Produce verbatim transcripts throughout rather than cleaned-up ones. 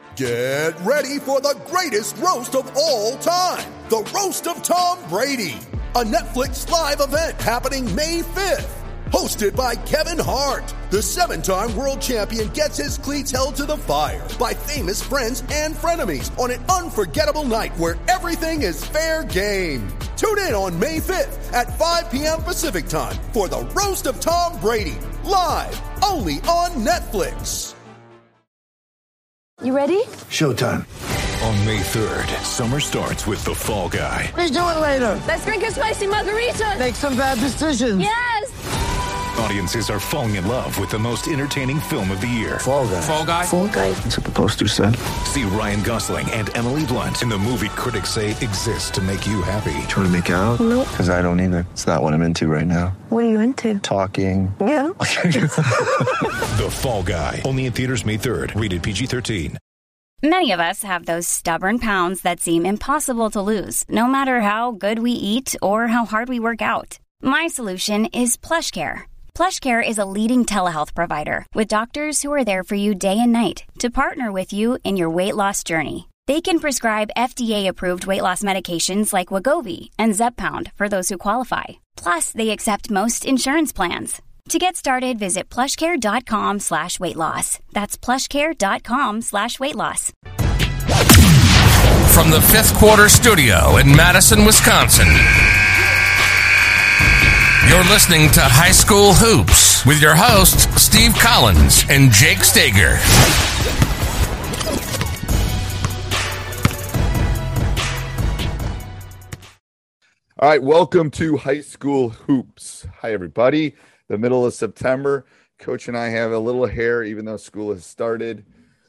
Get ready for the greatest roast of all time, the Roast of Tom Brady, a Netflix live event happening May fifth. Hosted by Kevin Hart, the seven-time world champion gets his cleats held to the fire by famous friends and frenemies on an unforgettable night where everything is fair game. Tune in on May fifth at five p.m. Pacific time for the Roast of Tom Brady, live only on Netflix. You ready? Showtime. On May third, summer starts with The Fall Guy. Let's do it later. Let's drink a spicy margarita. Make some bad decisions. Yes! Audiences are falling in love with the most entertaining film of the year. Fall Guy. Fall Guy? Fall Guy. That's what the poster said. See Ryan Gosling and Emily Blunt in the movie critics say exists to make you happy. Trying to make it out? Nope. Because I don't either. It's not what I'm into right now. What are you into? Talking. Yeah. The Fall Guy. Only in theaters May third. Rated P G thirteen. Many of us have those stubborn pounds that seem impossible to lose, no matter how good we eat or how hard we work out. My solution is PlushCare. PlushCare is a leading telehealth provider with doctors who are there for you day and night to partner with you in your weight loss journey. They can prescribe F D A-approved weight loss medications like Wegovy and Zepbound for those who qualify. Plus, they accept most insurance plans. To get started, visit plushcare.com slash weight loss. That's plushcare.com slash weight loss. From the Fifth Quarter Studio in Madison, Wisconsin, you're listening to High School Hoops with your hosts, Steve Collins and Jake Stager. All right, welcome to High School Hoops. Hi, everybody. The middle of September. Coach and I have a little hair, even though school has started.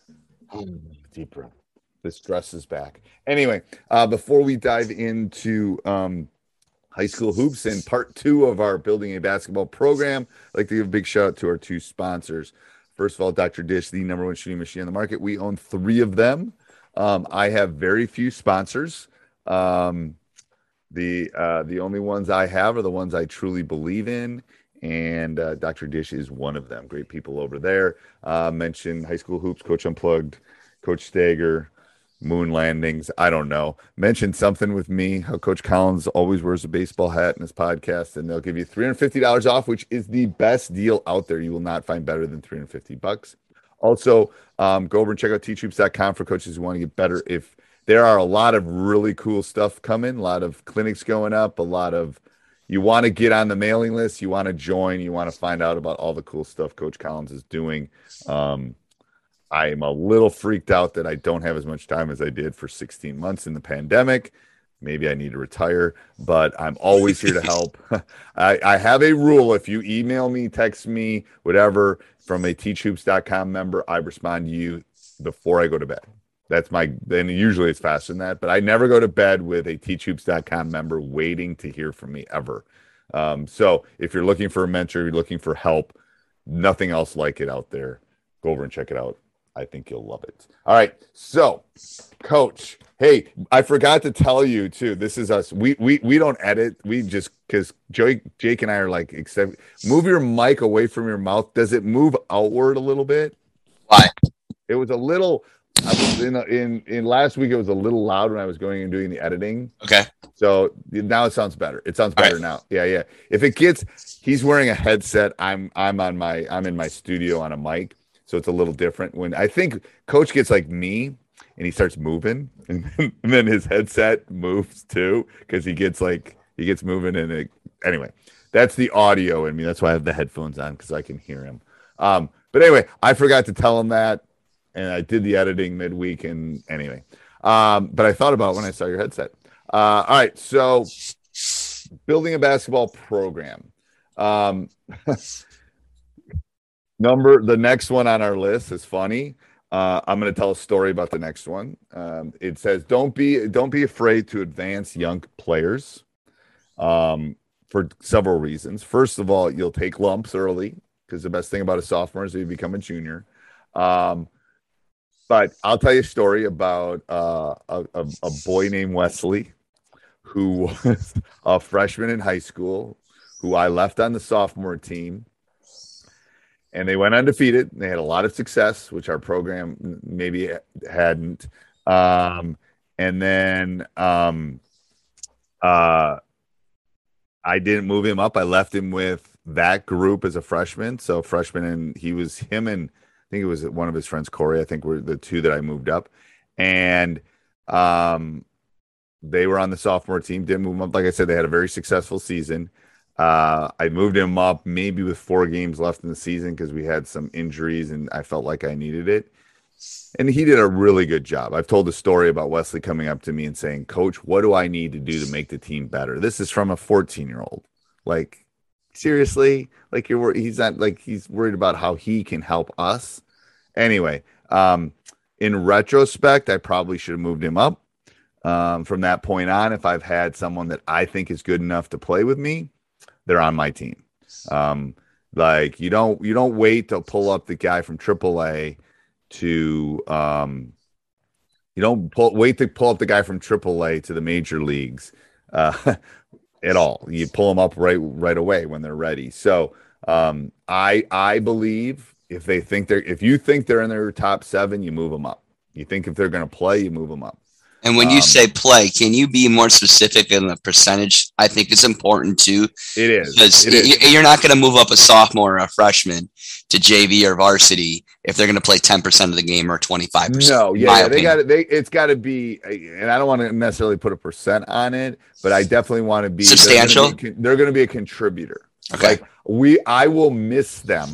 Deep breath. The stress is back. Anyway, uh, before we dive into um, High School Hoops and part two of our Building a Basketball program, I'd like to give a big shout out to our two sponsors. First of all, Doctor Dish, the number one shooting machine on the market. We own three of them. Um, I have very few sponsors. Um, the uh, the only ones I have are the ones I truly believe in. And uh, Doctor Dish is one of them. Great people over there. Uh, mentioned High School Hoops, Coach Unplugged, Coach Stager, Moon Landings. I don't know. Mentioned something with me, how Coach Collins always wears a baseball hat in his podcast, and they'll give you three hundred fifty dollars off, which is the best deal out there. You will not find better than three hundred fifty bucks. Also, um, go over and check out teach hoops dot com for coaches who want to get better. If there are a lot of really cool stuff coming, a lot of clinics going up, a lot of you want to get on the mailing list, you want to join, you want to find out about all the cool stuff Coach Collins is doing. Um, I am a little freaked out that I don't have as much time as I did for sixteen months in the pandemic. Maybe I need to retire, but I'm always here to help. I, I have a rule. If you email me, text me, whatever, from a teach hoops dot com member, I respond to you before I go to bed. That's my, then usually it's faster than that, but I never go to bed with a teach hoops dot com member waiting to hear from me ever. Um, so if you're looking for a mentor, you're looking for help, nothing else like it out there. Go over and check it out. I think you'll love it. All right. So Coach, hey, I forgot to tell you too, this is us. We, we, we don't edit. We just, cause Jake, Jake and I are like, except move your mic away from your mouth. Does it move outward a little bit? Why? It was a little, I was in, in in last week. It was a little loud when I was going and doing the editing. Okay. So now it sounds better. It sounds better right now. Yeah, yeah. If it gets, he's wearing a headset. I'm I'm on my I'm in my studio on a mic, so it's a little different. When I think Coach gets like me and he starts moving, and then, and then his headset moves too because he gets like he gets moving and it, anyway, that's the audio in me. That's why I have the headphones on because I can hear him. Um, but anyway, I forgot to tell him that. And I did the editing midweek, and anyway, um, but I thought about it when I saw your headset. Uh, all right, so building a basketball program. Um, number the next one on our list is funny. Uh, I'm going to tell a story about the next one. Um, it says, "Don't be don't be afraid to advance young players." Um, for several reasons. First of all, you'll take lumps early because the best thing about a sophomore is that you become a junior. Um, But I'll tell you a story about uh, a, a, a boy named Wesley who was a freshman in high school, who I left on the sophomore team. and they went undefeated. They had a lot of success, which our program maybe hadn't. Um, and then um, uh, I didn't move him up. I left him with that group as a freshman. So freshman, and he was him and I think it was one of his friends, Corey, I think were the two that I moved up. And um, they were on the sophomore team, didn't move them up. Like I said, they had a very successful season. Uh, I moved him up maybe with four games left in the season because we had some injuries and I felt like I needed it. And he did a really good job. I've told the story about Wesley coming up to me and saying, Coach, what do I need to do to make the team better? This is from a fourteen-year-old. Like, seriously? Like, you're he's not like he's worried about how he can help us. Anyway, um, in retrospect, I probably should have moved him up. Um, from that point on, if I've had someone that I think is good enough to play with me, they're on my team. Um, like you don't you don't wait to pull up the guy from triple A to um, you don't pull, wait to pull up the guy from triple A to the major leagues uh, at all. You pull them up right right away when they're ready. So um, I I believe if they think they're if you think they're in their top seven, you move them up. You think if they're going to play, you move them up. And when you um, say play, can you be more specific in the percentage? I think it's important too. It is. Because it is. You're not going to move up a sophomore or a freshman to J V or varsity if they're going to play ten percent of the game or twenty-five percent. No, yeah, yeah they got it. They It's got to be, and I don't want to necessarily put a percent on it, but I definitely want to be substantial. They're going to be a contributor. Okay. Like we, I will miss them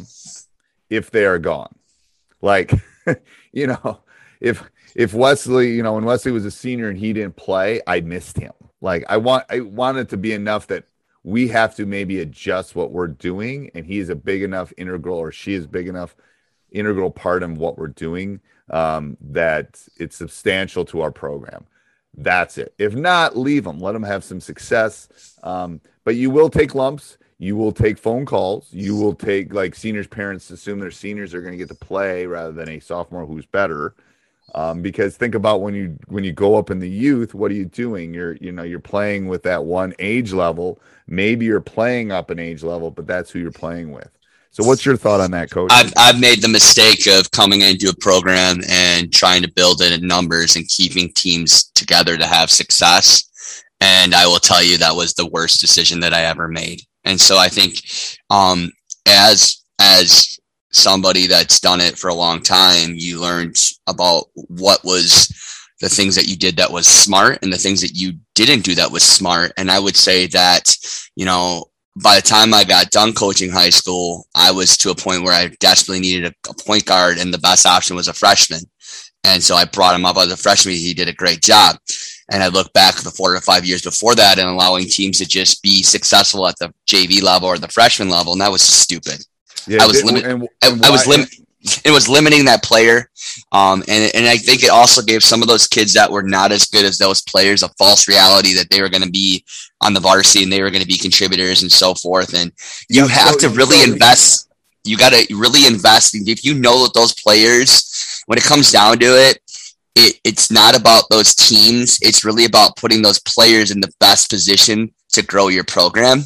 if they are gone. Like, you know, if, If Wesley, you know, when Wesley was a senior and he didn't play, I missed him. Like I want, I want it to be enough that we have to maybe adjust what we're doing, and he is a big enough integral, or she is big enough integral part of what we're doing um, that it's substantial to our program. That's it. If not, leave them. Let them have some success. Um, but you will take lumps. You will take phone calls. You will take like seniors' parents assume their seniors are going to get to play rather than a sophomore who's better. Um, because think about when you when you go up in the youth, what are you doing? You're you know you're playing with that one age level. Maybe you're playing up an age level, but that's who you're playing with. So, what's your thought on that, Coach? I've I've made the mistake of coming into a program and trying to build it in numbers and keeping teams together to have success. And I will tell you that was the worst decision that I ever made. And so I think um, as as somebody that's done it for a long time, you learned about what was the things that you did that was smart and the things that you didn't do that was smart. And I would say that, you know, by the time I got done coaching high school, I was to a point where I desperately needed a, a point guard, and the best option was a freshman. And so I brought him up as a freshman. He did a great job. And I look back the four to five years before that and allowing teams to just be successful at the J V level or the freshman level. And that was stupid. Yeah, I was limiting. I was lim- It was limiting that player, um, and and I think it also gave some of those kids that were not as good as those players a false reality that they were going to be on the varsity and they were going to be contributors and so forth. And you yeah, have so, to really so, invest. Yeah. You got to really invest. If you know that those players, when it comes down to it, it, it's not about those teams. It's really about putting those players in the best position to grow your program.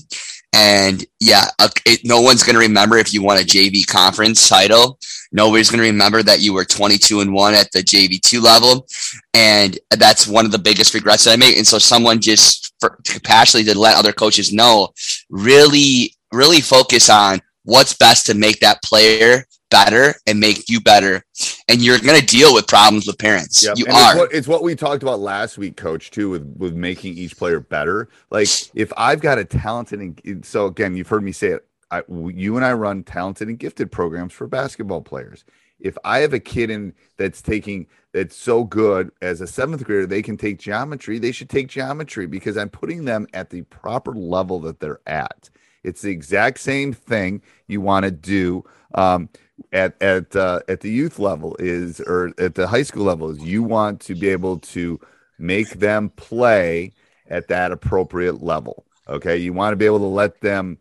And yeah, it, no one's going to remember if you won a J V conference title. Nobody's going to remember that you were twenty-two and one at the J V two level. And that's one of the biggest regrets that I made. And so someone just for, passionately to let other coaches know, really, really focus on what's best to make that player better and make you better. And you're going to deal with problems with parents. Yep. You and are. It's what, it's what we talked about last week, Coach, too, with, with making each player better. Like if I've got a talented, and so again, you've heard me say it, I, you and I run talented and gifted programs for basketball players. If I have a kid in that's taking, that's so good as a seventh grader, they can take geometry, they should take geometry because I'm putting them at the proper level that they're at. It's the exact same thing you want to do um, at at uh, at the youth level is, or at the high school level is you want to be able to make them play at that appropriate level. Okay. You want to be able to let them,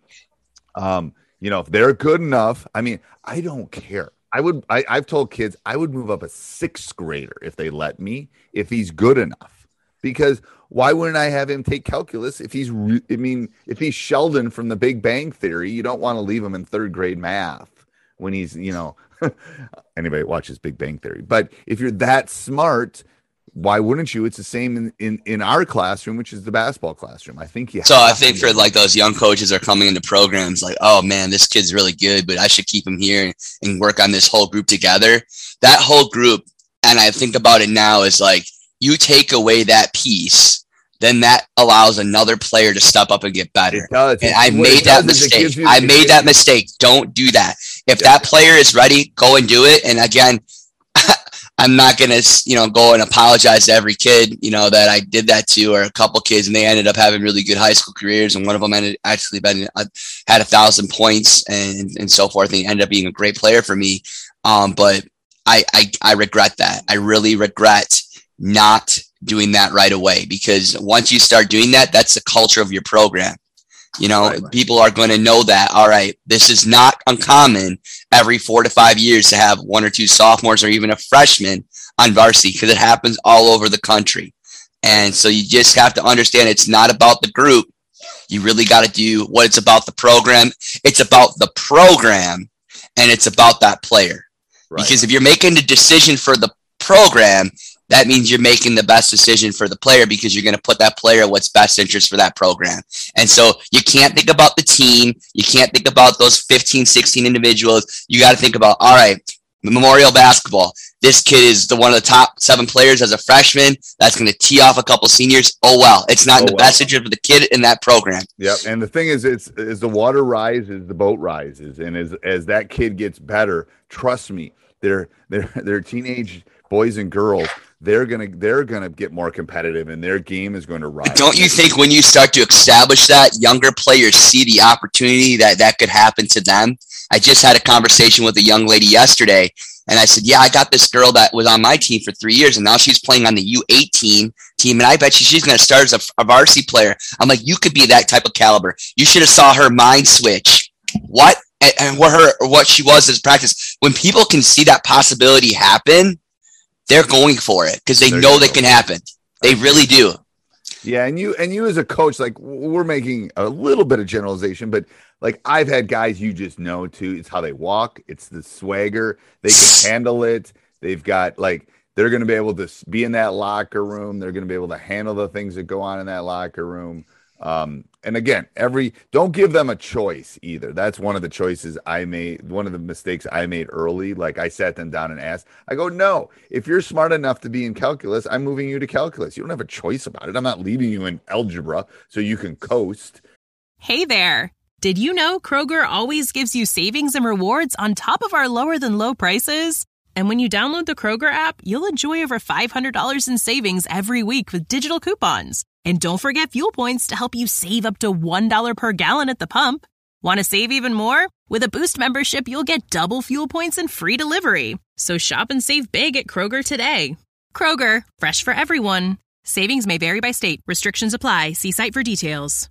um, you know, if they're good enough. I mean, I don't care. I would, I, I've told kids I would move up a sixth grader if they let me, if he's good enough, because why wouldn't I have him take calculus if he's, re- I mean, if he's Sheldon from the Big Bang Theory, you don't want to leave him in third grade math. when he's, you know, anybody watches Big Bang Theory. But if you're that smart, why wouldn't you? It's the same in, in, in our classroom, which is the basketball classroom. I think you. So I think for like those young coaches are coming into programs like, oh man, this kid's really good, but I should keep him here and work on this whole group together. That whole group, and I think about it now, is like you take away that piece, then that allows another player to step up and get better. It does. And I made that mistake. You, I made that mistake. Don't do that. If yeah. that player is ready, go and do it. And again, I'm not going to, you know, go and apologize to every kid, you know, that I did that to, or a couple kids, and they ended up having really good high school careers. And one of them ended actually been, uh, had a thousand points and, and so forth. And he ended up being a great player for me. Um, but I, I, I regret that. I really regret not doing that right away, because once you start doing that, that's the culture of your program. You know, right, right. People are going to know that, all right, this is not uncommon every four to five years to have one or two sophomores or even a freshman on varsity, because it happens all over the country. And so you just have to understand it's not about the group. You really got to do what it's about the program. It's about the program, and it's about that player. Right. Because if you're making a decision for the program, that means you're making the best decision for the player, because you're going to put that player what's best interest for that program. And so you can't think about the team. You can't think about those fifteen, sixteen individuals. You got to think about, all right, Memorial basketball. This kid is the one of the top seven players as a freshman. That's going to tee off a couple seniors. Oh, well, it's not oh, in the well. best interest of the kid in that program. Yep. And the thing is, it's as the water rises, the boat rises. And as, as that kid gets better, trust me, they're, they're, they're teenage boys and girls. They're gonna they're gonna get more competitive, and their game is going to rise. Don't you think when you start to establish that, younger players see the opportunity that that could happen to them? I just had a conversation with a young lady yesterday, and I said, yeah, I got this girl that was on my team for three years, and now she's playing on the U eighteen team, and I bet you she's going to start as a, a varsity player. I'm like, you could be that type of caliber. You should have saw her mind switch. What and, and what her or what she was as practice. When people can see that possibility happen, they're going for it, because they they're know that can happen. They really do. Yeah, and you and you as a coach, like, we're making a little bit of generalization, but like, I've had guys you just know too. It's how they walk. It's the swagger. They can handle it. They've got, like, they're going to be able to be in that locker room. They're going to be able to handle the things that go on in that locker room. Um, and again, every don't give them a choice either. That's one of the choices I made. One of the mistakes I made early. Like, I sat them down and asked, I go, no, if you're smart enough to be in calculus, I'm moving you to calculus. You don't have a choice about it. I'm not leaving you in algebra so you can coast. Hey there. Did you know Kroger always gives you savings and rewards on top of our lower than low prices? And when you download the Kroger app, you'll enjoy over five hundred dollars in savings every week with digital coupons. And don't forget fuel points to help you save up to one dollar per gallon at the pump. Want to save even more? With a Boost membership, you'll get double fuel points and free delivery. So shop and save big at Kroger today. Kroger, fresh for everyone. Savings may vary by state. Restrictions apply. See site for details.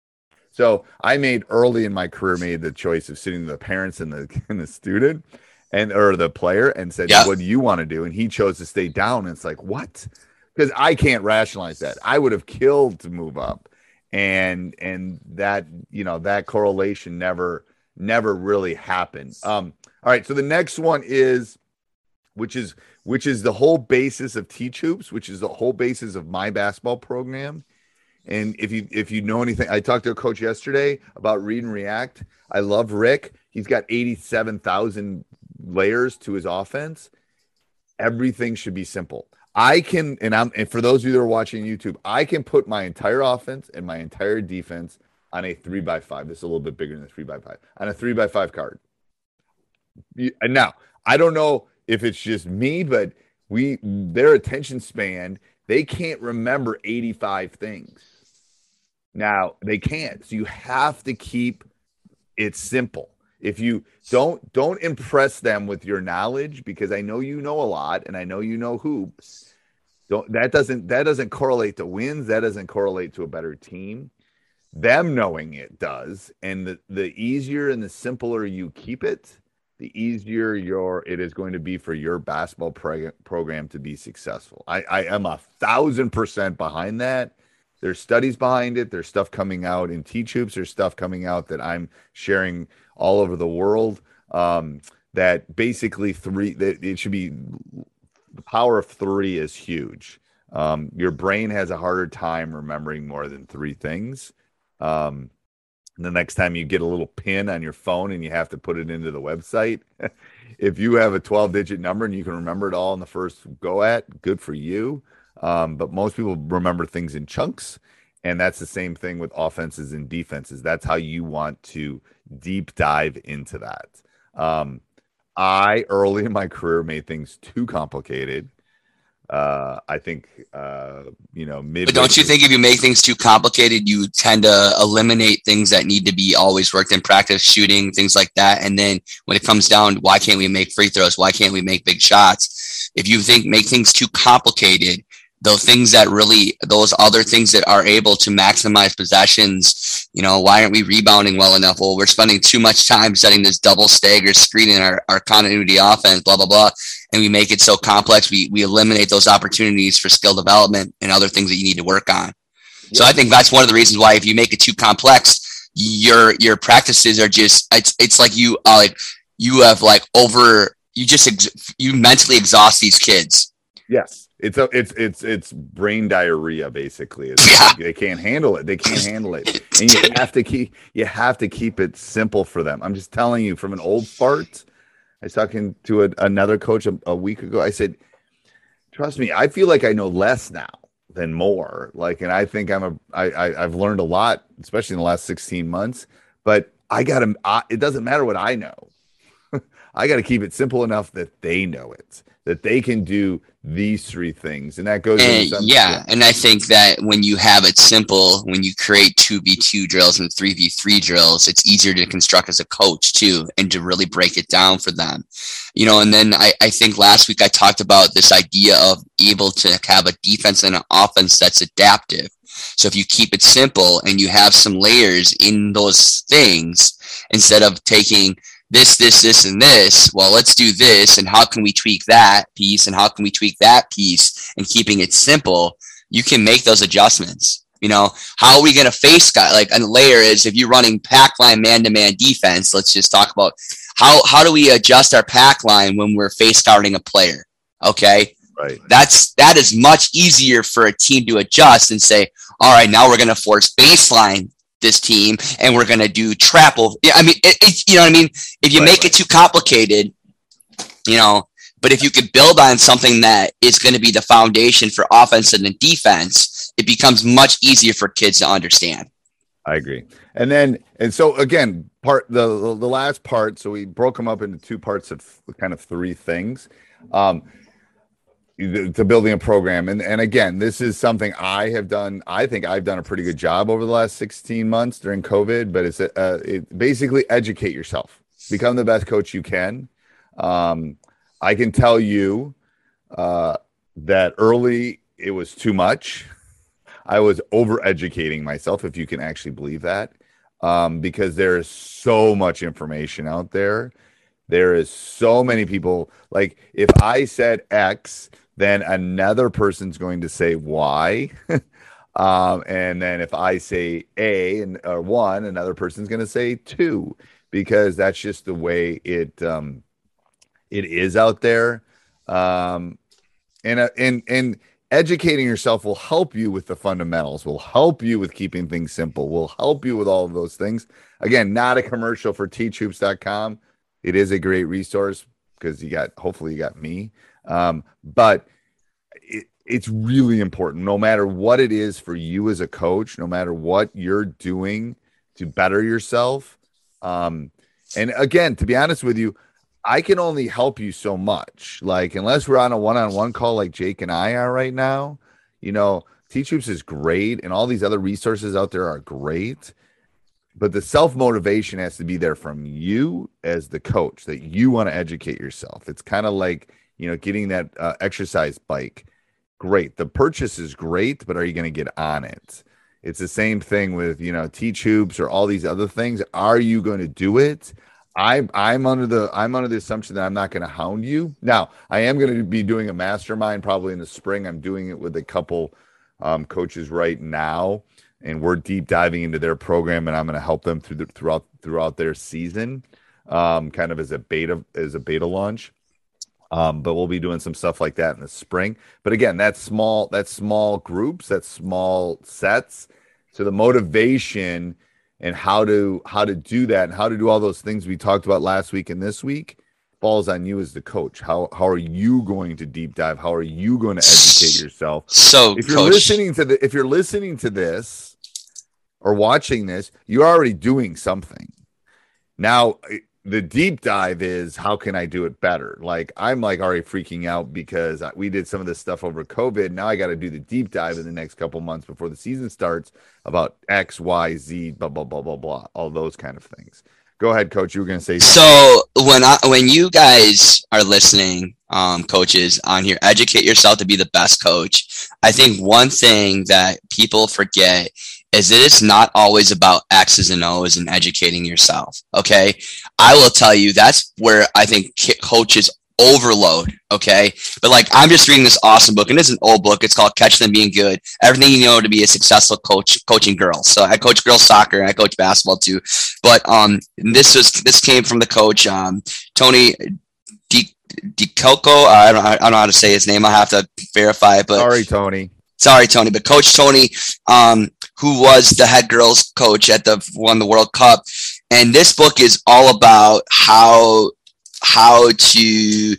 So I made early in my career, made the choice of sitting the parents and the, and the student and or the player and said, yeah. What do you want to do? And he chose to stay down. And it's like, what? Because I can't rationalize that. I would have killed to move up, and and that you know that correlation never never really happened. Um, all right, so the next one is, which is which is the whole basis of Teach Hoops, which is the whole basis of my basketball program. And if you if you know anything, I talked to a coach yesterday about Read and React. I love Rick. He's got eighty-seven thousand layers to his offense. Everything should be simple. I can, and I'm, and for those of you that are watching YouTube, I can put my entire offense and my entire defense on a three by five. This is a little bit bigger than a three by five on a three by five card. And now I don't know if it's just me, but we, their attention span, they can't remember eighty-five things. Now they can't. So you have to keep it simple. If you don't don't impress them with your knowledge, because I know you know a lot and I know you know hoops. Don't that doesn't that doesn't correlate to wins. That doesn't correlate to a better team. Them knowing it does. And the, the easier and the simpler you keep it, the easier your it is going to be for your basketball preg- program to be successful. I, I am a thousand percent behind that. There's studies behind it. There's stuff coming out in Teach Hoops. There's stuff coming out that I'm sharing all over the world. Um, that basically three, that it should be the power of three is huge. Um, your brain has a harder time remembering more than three things. Um, the next time you get a little pin on your phone and you have to put it into the website, if you have a twelve digit number and you can remember it all in the first go at, good for you. Um, but most people remember things in chunks. And that's the same thing with offenses and defenses. That's how you want to deep dive into that. Um, I, early in my career, made things too complicated. Uh, I think, uh, you know, mid. But don't you think if you make things too complicated, you tend to eliminate things that need to be always worked in practice, shooting, things like that. And then when it comes down, why can't we make free throws? Why can't we make big shots? If you think make things too complicated, those things that really, those other things that are able to maximize possessions, you know, why aren't we rebounding well enough? Well, we're spending too much time setting this double stagger screen in our, our continuity offense, blah, blah, blah. And we make it so complex. We, we eliminate those opportunities for skill development and other things that you need to work on. Yeah. So I think that's one of the reasons why if you make it too complex, your, your practices are just, it's, it's like you, uh, like you have like over, you just, ex- you mentally exhaust these kids. Yes. It's a, it's it's it's brain diarrhea basically. It's yeah. like they can't handle it. They can't handle it, and you have to keep you have to keep it simple for them. I'm just telling you from an old fart. I was talking to a, another coach a, a week ago. I said, "Trust me, I feel like I know less now than more. Like, and I think I'm a I, I I've learned a lot, especially in the last sixteen months. But I got to. It doesn't matter what I know. I got to keep it simple enough that they know it." That they can do these three things. And that goes and, into yeah. And I think that when you have it simple, when you create two v two drills and three v three drills, it's easier to construct as a coach too, and to really break it down for them. You know, and then I, I think last week I talked about this idea of able to have a defense and an offense that's adaptive. So if you keep it simple and you have some layers in those things, instead of taking this, this, this, and this, well, let's do this, and how can we tweak that piece, and how can we tweak that piece, and keeping it simple, you can make those adjustments. You know, how are we going to face guy? Like a layer is if you're running pack line man-to-man defense, let's just talk about how, how do we adjust our pack line when we're face guarding a player? Okay. Right. That's, that is much easier for a team to adjust and say, all right, now we're going to force baseline this team and we're going to do trap over. Yeah, I mean, it, it's, you know what I mean? If you right, make right. it too complicated, you know, but if you could build on something that is going to be the foundation for offense and the defense, it becomes much easier for kids to understand. I agree. And then, and so again, part, the, the last part, so we broke them up into two parts of kind of three things. Um, to building a program. And, and again, this is something I have done. I think I've done a pretty good job over the last sixteen months during COVID, but it's uh, it basically educate yourself, become the best coach you can. Um, I can tell you uh, that early it was too much. I was over educating myself, if you can actually believe that, um, because there is so much information out there. There is so many people. Like if I said X, then another person's going to say Y. um, and then if I say A and or one, another person's going to say two, because that's just the way it um, it is out there. Um, and uh, and and educating yourself will help you with the fundamentals, will help you with keeping things simple, will help you with all of those things. Again, not a commercial for teach hoops dot com. It is a great resource because you got, hopefully you got me. Um, but it, it's really important, no matter what it is for you as a coach, no matter what you're doing to better yourself. Um, and again, to be honest with you, I can only help you so much. Like, unless we're on a one-on-one call like Jake and I are right now, you know, Teach Hoops is great and all these other resources out there are great. But the self-motivation has to be there from you as the coach, that you want to educate yourself. It's kind of like, you know, getting that uh, exercise bike. Great. The purchase is great, but are you going to get on it? It's the same thing with, you know, Teach Hoops or all these other things. Are you going to do it? I, I'm under the I'm under the assumption that I'm not going to hound you. Now, I am going to be doing a mastermind probably in the spring. I'm doing it with a couple um, coaches right now. And we're deep diving into their program, and I'm going to help them through the, throughout throughout their season. um, kind of as a beta as a beta launch. Um, but we'll be doing some stuff like that in the spring. But again, that's small, that's small groups, that's small sets. So the motivation and how to how to do that and how to do all those things we talked about last week and this week falls on you as the coach. How how are you going to deep dive? How are you going to educate yourself? So if you're coach, listening to the if you're listening to this or watching this, you're already doing something. Now the deep dive is how can I do it better? Like I'm like already freaking out because we did some of this stuff over COVID. Now I got to do the deep dive in the next couple months before the season starts about X, Y, Z, blah, blah, blah, blah, blah, all those kind of things. Go ahead, coach. You were going to say something. So when I, when you guys are listening, um, coaches on here, educate yourself to be the best coach. I think one thing that people forget is that it's not always about X's and O's and educating yourself. Okay. I will tell you that's where I think coaches overload. Okay. But like, I'm just reading this awesome book and it's an old book. It's called Catch Them Being Good. Everything you know to be a successful coach, coaching girls. So I coach girls soccer and I coach basketball too. But um, this was, this came from the coach, um, Tony Di, DiCocco. I don't, I don't know how to say his name. I'll have to verify it, but sorry, Tony. Sorry, Tony, but Coach Tony, um, who was the head girls coach at the won the World Cup, and this book is all about how how to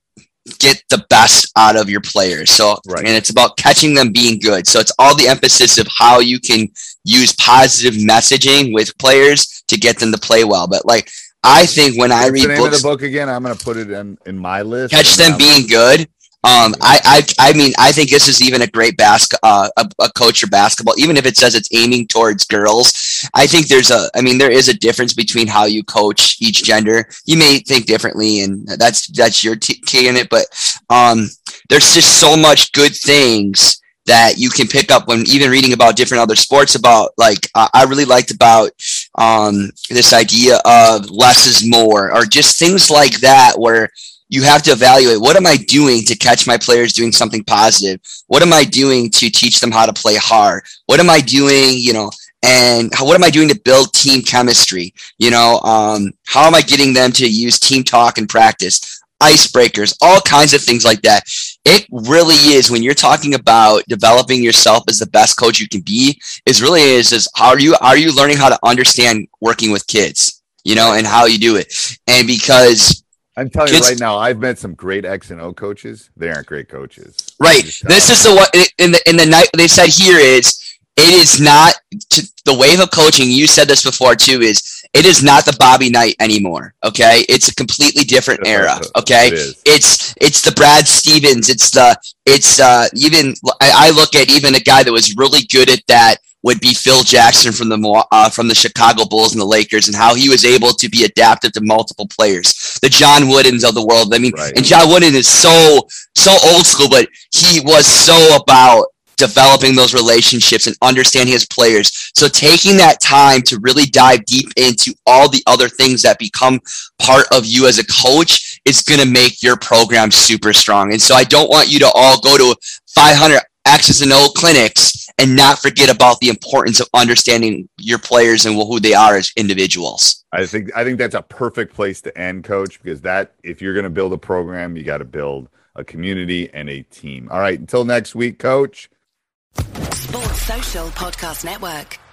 get the best out of your players. So, right. And it's about catching them being good. So it's all the emphasis of how you can use positive messaging with players to get them to play well. But like, I think when I What's read the name books, of the book again, I'm going to put it in in my list. Catch Them Being Good. Um, I, I, I mean, I think this is even a great basket, uh, a, a coach or basketball, even if it says it's aiming towards girls. I think there's a, I mean, there is a difference between how you coach each gender. You may think differently, and that's, that's your t- key in it, but, um, there's just so much good things that you can pick up when even reading about different other sports about, like, uh, I really liked about, um, this idea of less is more, or just things like that, where you have to evaluate, what am I doing to catch my players doing something positive? What am I doing to teach them how to play hard? What am I doing, you know, and how, what am I doing to build team chemistry? You know, um, how am I getting them to use team talk and practice, icebreakers, all kinds of things like that. It really is, when you're talking about developing yourself as the best coach you can be, is really is, is how are you, are you learning how to understand working with kids, you know, and how you do it? And because I'm telling Kids, you right now, I've met some great X and O coaches. They aren't great coaches. Right. This is the what in the in the night they said here is it is not to, the wave of coaching. You said this before too. Is it is not the Bobby Knight anymore. Okay, it's a completely different era. Okay, it it's it's the Brad Stevens. It's the it's uh even I, I look at even a guy that was really good at that would be Phil Jackson from the uh, from the Chicago Bulls and the Lakers, and how he was able to be adaptive to multiple players. The John Woodens of the world. I mean, right. And John Wooden is so so old school, but he was so about developing those relationships and understanding his players. So taking that time to really dive deep into all the other things that become part of you as a coach is going to make your program super strong. And so I don't want you to all go to five hundred X's and O clinics and not forget about the importance of understanding your players and who they are as individuals. I think I think that's a perfect place to end, Coach, because that if you're going to build a program, you got to build a community and a team. All right, until next week, Coach. Sports Social Podcast Network.